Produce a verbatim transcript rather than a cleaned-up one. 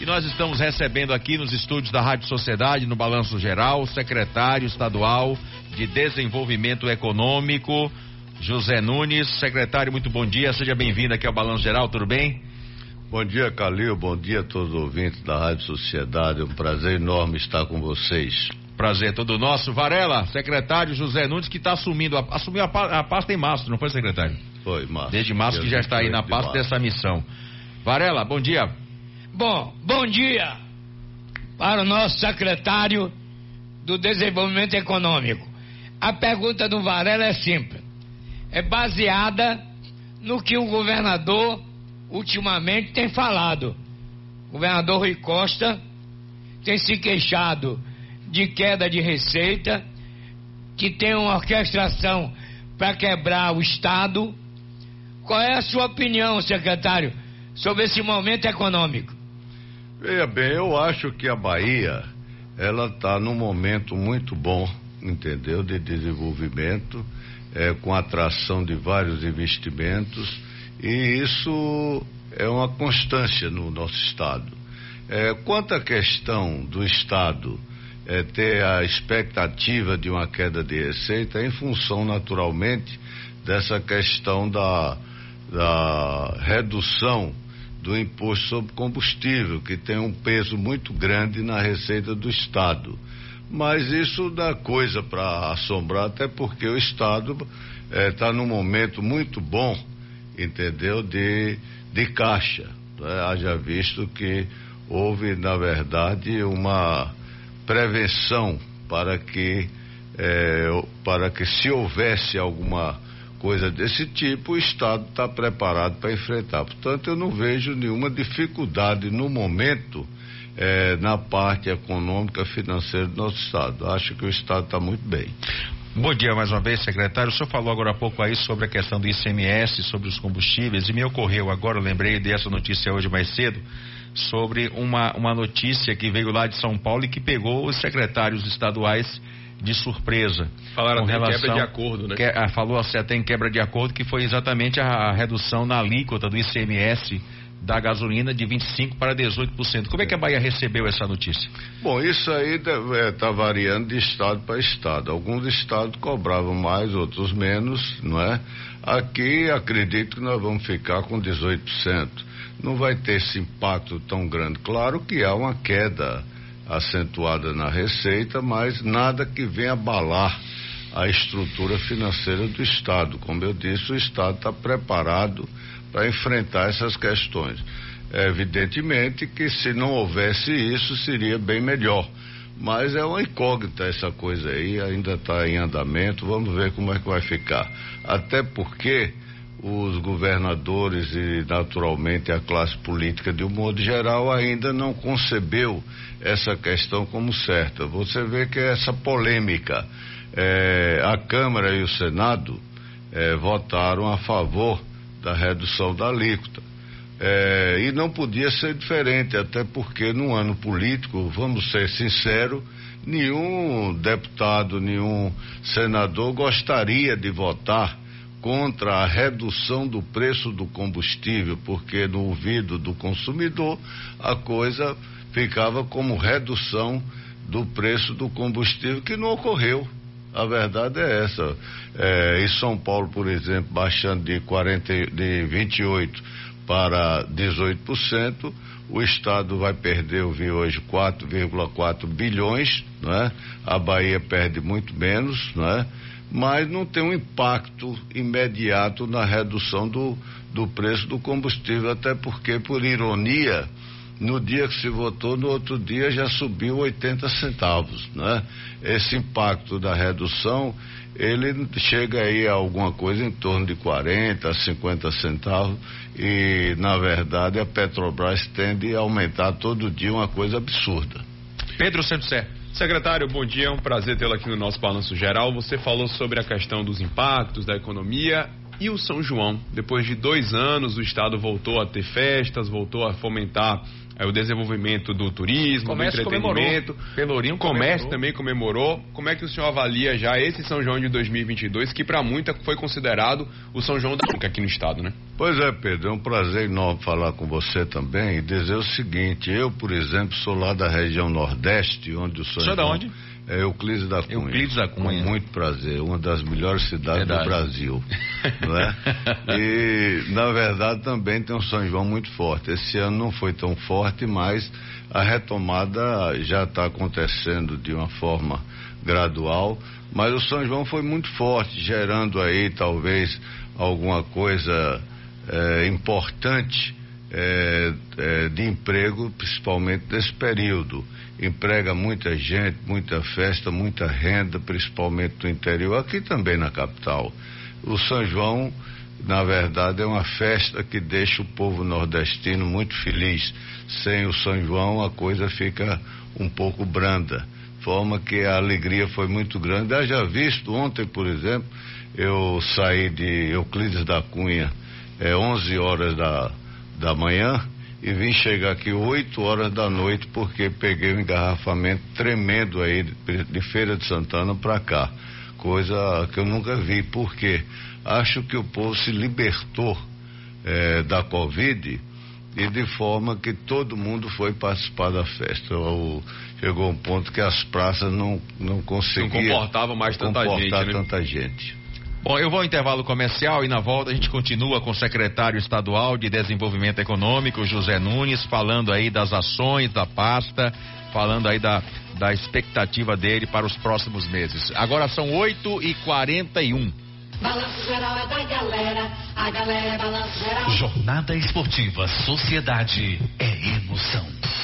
nós estamos recebendo aqui nos estúdios da Rádio Sociedade, no Balanço Geral, o secretário estadual de Desenvolvimento Econômico, José Nunes. Secretário, muito bom dia, seja bem-vindo aqui ao Balanço Geral, tudo bem? Bom dia, Calil, bom dia a todos os ouvintes da Rádio Sociedade, é um prazer enorme estar com vocês. Prazer todo nosso. Varela, secretário José Nunes, que está assumindo, a, assumiu a, a pasta em março, não foi, secretário? Foi, março. Desde março que já está aí na pasta dessa missão. Varela, bom dia. Bom, bom dia para o nosso secretário do Desenvolvimento Econômico. A pergunta do Varela é simples, é baseada no que o governador ultimamente tem falado. O governador Rui Costa tem se queixado de queda de receita, que tem uma orquestração para quebrar o Estado. Qual é a sua opinião, secretário, sobre esse momento econômico? Veja bem, eu acho que a Bahia, ela está num momento muito bom, entendeu, de desenvolvimento, é, com atração de vários investimentos, e isso é uma constância no nosso Estado. É, quanto à questão do Estado é, ter a expectativa de uma queda de receita, em função naturalmente dessa questão da, da redução do imposto sobre combustível, que tem um peso muito grande na receita do Estado. Mas isso dá coisa para assombrar, até porque o Estado está é, num momento muito bom, entendeu, de, de caixa, né? Haja visto que houve, na verdade, uma prevenção para que, é, para que se houvesse alguma coisa desse tipo, o Estado está preparado para enfrentar. Portanto, eu não vejo nenhuma dificuldade no momento é, na parte econômica financeira do nosso Estado. Acho que o Estado está muito bem. Bom dia mais uma vez, secretário. O senhor falou agora há pouco aí sobre a questão do I C M S, sobre os combustíveis, e me ocorreu agora, eu lembrei dessa notícia hoje mais cedo, sobre uma, uma notícia que veio lá de São Paulo e que pegou os secretários estaduais de surpresa. Falaram até em quebra de acordo, né? Que, ah, falou assim, até em quebra de acordo, que foi exatamente a, a redução na alíquota do I C M S da gasolina de vinte e cinco por cento para dezoito por cento. Como é que a Bahia recebeu essa notícia? Bom, isso aí está é, variando de estado para estado. Alguns estados cobravam mais, outros menos, não é? Aqui acredito que nós vamos ficar com dezoito por cento. Não vai ter esse impacto tão grande. Claro que há uma queda acentuada na receita, mas nada que venha abalar a estrutura financeira do Estado. Como eu disse, o Estado está preparado para enfrentar essas questões. É evidentemente que se não houvesse isso, seria bem melhor. Mas é uma incógnita essa coisa aí, ainda está em andamento, vamos ver como é que vai ficar. Até porque os governadores e naturalmente a classe política de um modo geral ainda não concebeu essa questão como certa. Você vê que essa polêmica, é, a Câmara e o Senado é, votaram a favor da redução da alíquota, é, e não podia ser diferente, até porque no ano político, vamos ser sinceros, nenhum deputado, nenhum senador gostaria de votar contra a redução do preço do combustível, porque no ouvido do consumidor a coisa ficava como redução do preço do combustível, que não ocorreu. A verdade é essa. É, em São Paulo, por exemplo, baixando de, quarenta, de vinte e oito para dezoito por cento, o Estado vai perder, eu vi hoje, quatro vírgula quatro bilhões, não é? A Bahia perde muito menos, não é? Mas não tem um impacto imediato na redução do, do preço do combustível, até porque, por ironia, no dia que se votou, no outro dia já subiu oitenta centavos, né? Esse impacto da redução, ele chega aí a alguma coisa em torno de quarenta, cinquenta centavos, e na verdade a Petrobras tende a aumentar todo dia uma coisa absurda. Pedro Santos. Secretário, bom dia, é um prazer tê-lo aqui no nosso Balanço Geral. Você falou sobre a questão dos impactos da economia E o São João? Depois de dois anos, o Estado voltou a ter festas, voltou a fomentar é, o desenvolvimento do turismo, comércio do entretenimento. Pelourinho o comércio comemorou. também comemorou. Como é que o senhor avalia já esse São João de dois mil e vinte e dois, que para muita foi considerado o São João da aqui no Estado, né? Pois é, Pedro, é um prazer enorme falar com você também e dizer o seguinte: eu, por exemplo, sou lá da região Nordeste, onde o São João... da onde? É Euclides da Cunha. Euclides da Cunha. Com muito prazer, uma das melhores cidades Verdade. do Brasil, não é? E, na verdade, também tem um São João muito forte. Esse ano não foi tão forte, mas a retomada já está acontecendo de uma forma gradual, mas o São João foi muito forte, gerando aí talvez alguma coisa é, importante é, é, de emprego, principalmente nesse período. Emprega muita gente, muita festa, muita renda, principalmente no interior, aqui também na capital. O São João, na verdade, é uma festa que deixa o povo nordestino muito feliz. Sem o São João, a coisa fica um pouco branda, forma que a alegria foi muito grande. Haja visto, ontem, por exemplo, eu saí de Euclides da Cunha, é onze horas da, da manhã, e vim chegar aqui oito horas da noite, porque peguei um engarrafamento tremendo aí de, de Feira de Santana para cá, coisa que eu nunca vi. Por quê? Acho que o povo se libertou é, da Covid, e de forma que todo mundo foi participar da festa. O, chegou um ponto que as praças não, não conseguiam não comportavam mais tanta gente, né? tanta gente. Bom, eu vou ao intervalo comercial e na volta a gente continua com o secretário estadual de Desenvolvimento Econômico, José Nunes, falando aí das ações da pasta, falando aí da, da expectativa dele para os próximos meses. Agora são oito e quarenta e um. Balanço geral é da galera, a galera é balanço geral. Jornada Esportiva Sociedade é emoção.